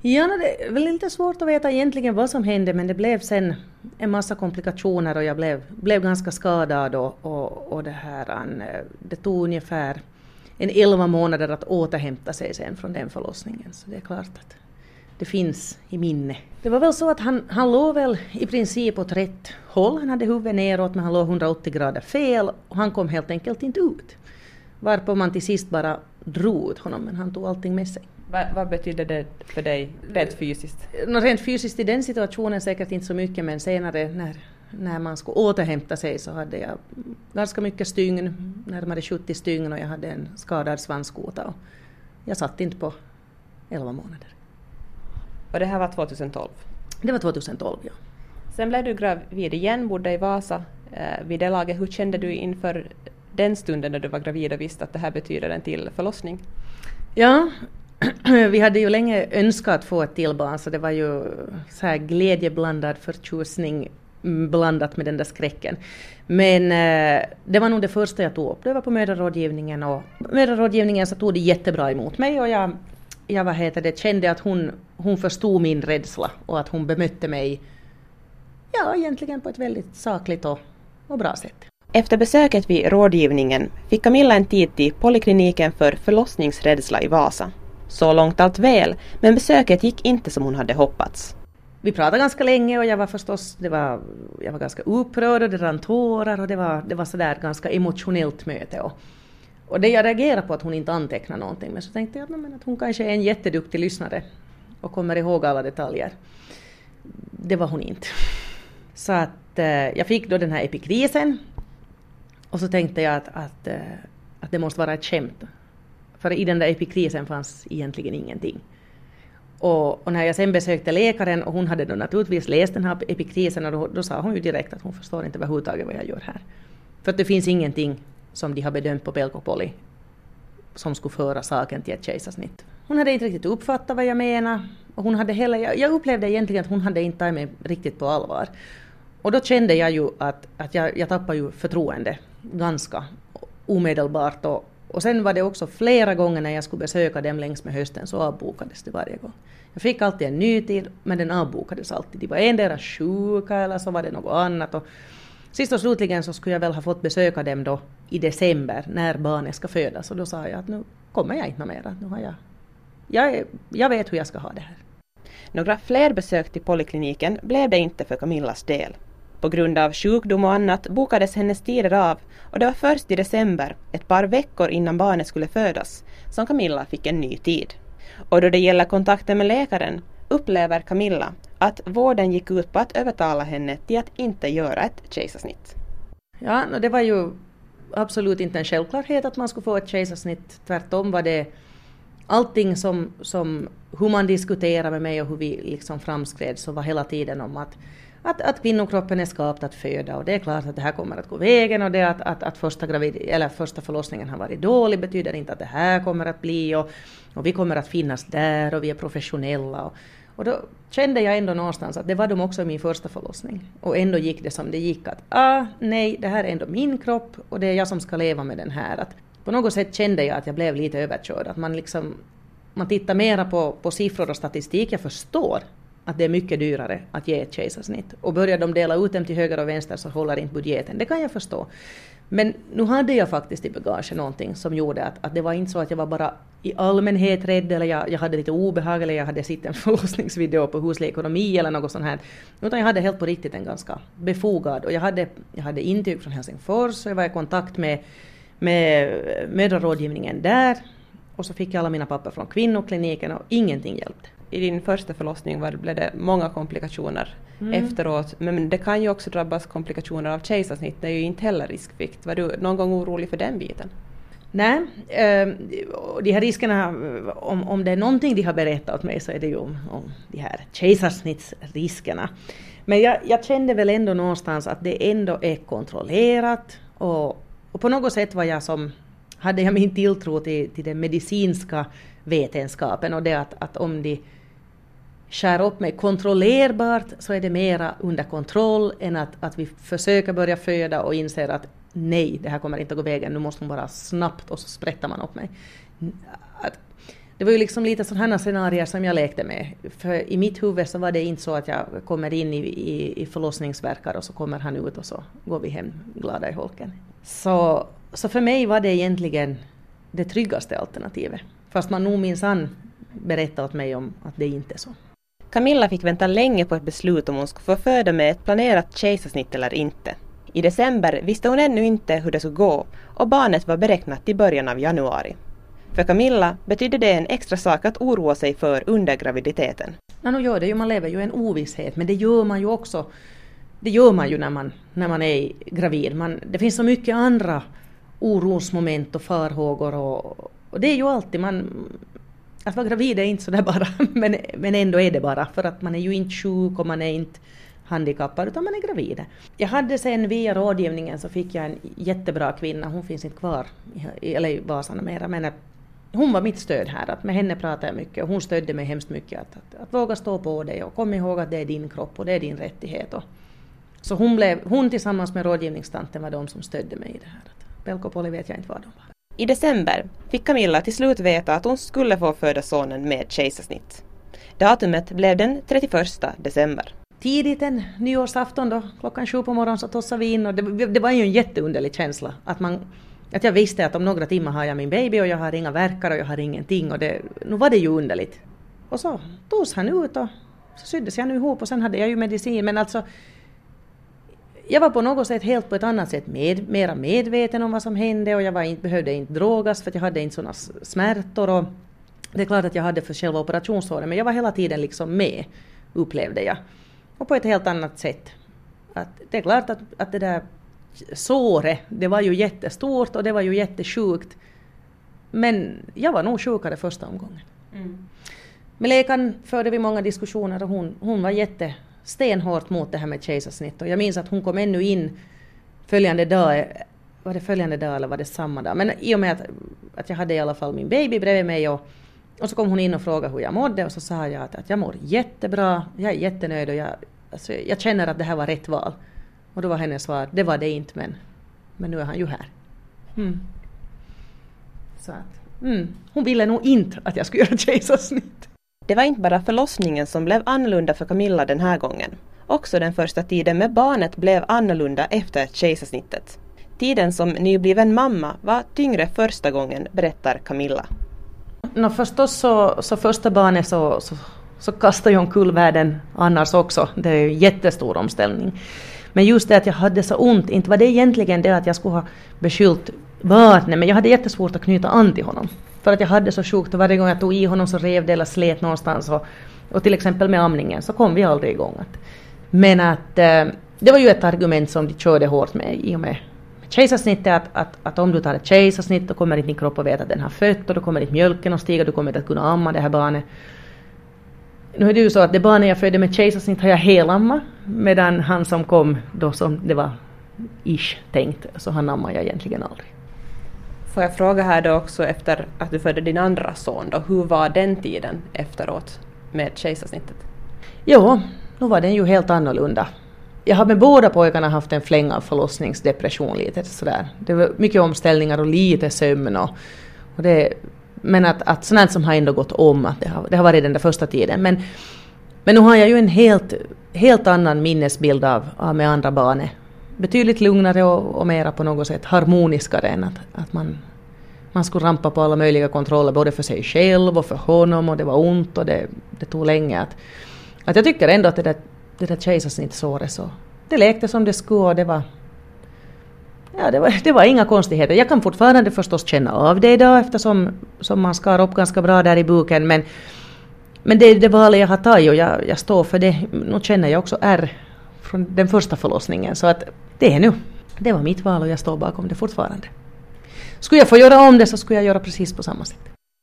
Ja, det är väl lite svårt att veta egentligen vad som hände, men det blev sen en massa komplikationer och jag blev ganska skadad och det tog ungefär 11 månader att återhämta sig sen från den förlossningen. Så det är klart att det finns i minne. Det var väl så att han låg väl i princip åt rätt håll. Han hade huvudet neråt men han låg 180 grader fel och han kom helt enkelt inte ut. Varpå man till sist bara drog ut honom, men han tog allting med sig. Vad betyder det för dig rent fysiskt? Rent fysiskt i den situationen säkert inte så mycket, men senare när man skulle återhämta sig så hade jag ganska mycket stygn, närmare 70 stygn, och jag hade en skadad svanskota och jag satt inte på 11 månader. Och det här var 2012? Det var 2012, ja. Sen blev du gravid igen, bodde i Vasa vid det laget. Hur kände du inför den stunden när du var gravid och visste att det här betyder en till förlossning? Ja, vi hade ju länge önskat att få ett till barn, så det var ju så här glädjeblandad förtjusning blandat med den där skräcken. Men det var nog det första jag tog upp. Det var på mödrarådgivningen, och mödrarådgivningen så tog det jättebra emot mig, och jag kände att hon förstod min rädsla och att hon bemötte mig egentligen på ett väldigt sakligt och bra sätt. Efter besöket vid rådgivningen fick Camilla en tid till polikliniken för förlossningsrädsla i Vasa. Så långt allt väl, men besöket gick inte som hon hade hoppats. Vi pratade ganska länge och jag var ganska upprörd och det rann tårar och det var sådär ganska emotionellt möte. Och det jag reagerade på att hon inte antecknade någonting, men så tänkte jag att hon kanske är en jätteduktig lyssnare och kommer ihåg alla detaljer. Det var hon inte. Så att jag fick då den här epikrisen och så tänkte jag att det måste vara ett skämt. För i den där epikrisen fanns egentligen ingenting. Och när jag sen besökte läkaren och hon hade då naturligtvis läst den här epikrisen, och då sa hon ju direkt att hon förstår inte överhuvudtaget vad jag gör här. För att det finns ingenting som de har bedömt på Pelko-Poli som skulle föra saken till ett kejsarsnitt. Hon hade inte riktigt uppfattat vad jag menar, och hon hade jag upplevde egentligen att hon hade inte tagit mig riktigt på allvar. Och då kände jag ju att jag tappade ju förtroende ganska omedelbart, och sen var det också flera gånger när jag skulle besöka dem längs med hösten så avbokades det varje gång. Jag fick alltid en ny tid, men den avbokades alltid. De var endera sjuka eller så var det något annat. Och sist och slutligen så skulle jag väl ha fått besöka dem då i december när barnet ska födas. Och då sa jag att nu kommer jag inte mer. Nu har jag vet hur jag ska ha det här. Några fler besök till polikliniken blev det inte för Camillas del. På grund av sjukdom och annat bokades hennes tider av, och det var först i december, ett par veckor innan barnet skulle födas, som Camilla fick en ny tid. Och då det gäller kontakten med läkaren upplever Camilla att vården gick ut på att övertala henne till att inte göra ett kejsarsnitt. Ja, det var ju absolut inte en självklarhet att man skulle få ett kejsarsnitt. Tvärtom var det allting som hur man diskuterade med mig och hur vi liksom framskred, så var hela tiden om att kvinnokroppen är skapad att föda, och det är klart att det här kommer att gå vägen, och det att första förlossningen har varit dålig betyder inte att det här kommer att bli, och vi kommer att finnas där och vi är professionella, och då kände jag ändå någonstans att det var de också i min första förlossning, och ändå gick det som det gick, att nej, det här är ändå min kropp och det är jag som ska leva med den här. Att på något sätt kände jag att jag blev lite överkörd, att man tittar mera på siffror och statistik. Jag förstår att det är mycket dyrare att ge ett kejsarsnitt. Och börjar de dela ut dem till höger och vänster så håller inte budgeten. Det kan jag förstå. Men nu hade jag faktiskt i bagage någonting som gjorde att det var inte så att jag var bara i allmänhet rädd, eller jag hade lite obehag, eller jag hade sett en förlossningsvideo på Huslig ekonomi eller något sånt här. Utan jag hade helt på riktigt en ganska befogad. Och jag hade intyg från Helsingfors, och jag var i kontakt med mödrarådgivningen där. Och så fick jag alla mina papper från kvinnokliniken och ingenting hjälpte. I din första förlossning blev det många komplikationer efteråt. Men det kan ju också drabbas komplikationer av kejsarsnitt. Det är ju inte heller riskfritt. Var du någon gång orolig för den biten? Nej, de här riskerna, om det är någonting de har berättat åt mig så är det ju om de här kejsarsnittsriskerna. Men jag kände väl ändå någonstans att det ändå är kontrollerat, och på något sätt hade jag min tilltro till den medicinska vetenskapen, och det att om de skär upp mig kontrollerbart så är det mera under kontroll än att vi försöker börja föda och inser att nej, det här kommer inte att gå vägen, nu måste man bara snabbt, och så sprättar man upp mig. Det var ju liksom lite sådana scenarier som jag lekte med. För i mitt huvud så var det inte så att jag kommer in i förlossningsverkar och så kommer han ut och så går vi hem glada i holken. Så för mig var det egentligen det tryggaste alternativet. Fast man nog minsann berättade åt mig om att det inte är så. Camilla fick vänta länge på ett beslut om hon skulle få föda med ett planerat kejsarsnitt eller inte. I december visste hon ännu inte hur det skulle gå och barnet var beräknat till början av januari. För Camilla betydde det en extra sak att oroa sig för under graviditeten. Ja, nu gör det ju, man lever ju en ovisshet, men det gör man ju också. Det gör man ju när man är gravid. Det finns så mycket andra orosmoment och farhågor och det är ju alltid att vara gravid är inte så där bara, men ändå är det bara för att man är ju inte sjuk och man är inte handikappad utan man är gravid. Jag hade sen via rådgivningen så fick jag en jättebra kvinna, hon finns inte kvar i Vasarna mera, men hon var mitt stöd här, att med henne pratade jag mycket och hon stödde mig hemskt mycket att våga stå på det och kom ihåg att det är din kropp och det är din rättighet. Så hon tillsammans med rådgivningstanten var de som stödde mig i det här. Pelko Poli vet jag inte vad de var. I december fick Camilla till slut veta att hon skulle få föda sonen med kejsarsnitt. Datumet blev den 31 december. Tidigt en nyårsafton då, 7:00 på morgonen så tossade vi in och det var ju en jätteunderlig känsla att jag visste att om några timmar har jag min baby och jag har inga verkar och jag har ingenting och nu var det ju underligt. Och så togs han ut och så syddes jag nu ihop och sen hade jag ju medicin, men alltså jag var på något sätt helt på ett annat sätt mera medveten om vad som hände och jag behövde inte drogas för att jag hade inte sådana smärtor och det är klart att jag hade för själva operationsåret, men jag var hela tiden liksom med, upplevde jag. Och på ett helt annat sätt. Att det är klart att det där såret, det var ju jättestort och det var ju jättesjukt. Men jag var nog sjukare första omgången. Med läkaren förde vi många diskussioner och hon var stenhårt mot det här med kejsarsnitt. Och jag minns att hon kom ännu in följande dag, var det följande dag eller var det samma dag? Men i och med att jag hade i alla fall min baby bredvid mig och så kom hon in och frågade hur jag mådde och så sa jag att jag mår jättebra, jag är jättenöjd och jag känner att det här var rätt val. Och då var hennes svar, det var det inte men nu är han ju här. Så att, hon ville nog inte att jag skulle göra kejsarsnitt. Det var inte bara förlossningen som blev annorlunda för Camilla den här gången. Också den första tiden med barnet blev annorlunda efter kejsarsnittet. Tiden som nybliven mamma var tyngre första gången, berättar Camilla. Förstås så första barnet så kastar ju omkull världen annars också. Det är ju en jättestor omställning. Men just det att jag hade så ont, inte var det egentligen det att jag skulle ha beskyllt barnet, men jag hade jättesvårt att knyta an till honom. För att jag hade så sjukt och varje gång jag tog i honom så rev det eller slet någonstans. Och till exempel med amningen så kom vi aldrig igång. Men att det var ju ett argument som de körde hårt med i och med kejsarsnittet. Att om du tar ett kejsarsnitt då kommer inte din kropp att veta att den har fött och då kommer inte mjölken att stiga, du kommer inte att kunna amma det här barnet. Nu är det ju så att det barnet jag födde med kejsarsnitt har jag helamma, medan han som kom då som det var tänkt så han ammar jag egentligen aldrig. Får jag fråga här då också efter att du födde din andra son då, hur var den tiden efteråt med kejsarsnittet? Jo, nu var den ju helt annorlunda. Jag har med båda pojkarna haft en fläng av förlossningsdepression lite sådär. Det var mycket omställningar och lite sömn och det, men att sånt som har ändå gått om, att det har varit den där första tiden. Men nu har jag ju en helt annan minnesbild av med andra barnet. Betydligt lugnare och mera på något sätt harmoniskare än att man skulle rampa på alla möjliga kontroller både för sig själv och för honom och det var ont och det tog länge. Att jag tycker ändå att det där kejsarsnittsåret så det lekte som det skulle och det var inga konstigheter. Jag kan fortfarande förstås känna av det idag eftersom man skar upp ganska bra där i buken men det valet jag har tagit och jag står för det. Nu känner jag också från den första förlossningen så att det var mitt val och jag står bakom det fortfarande. Skulle jag få göra om det så skulle jag göra precis på samma sätt.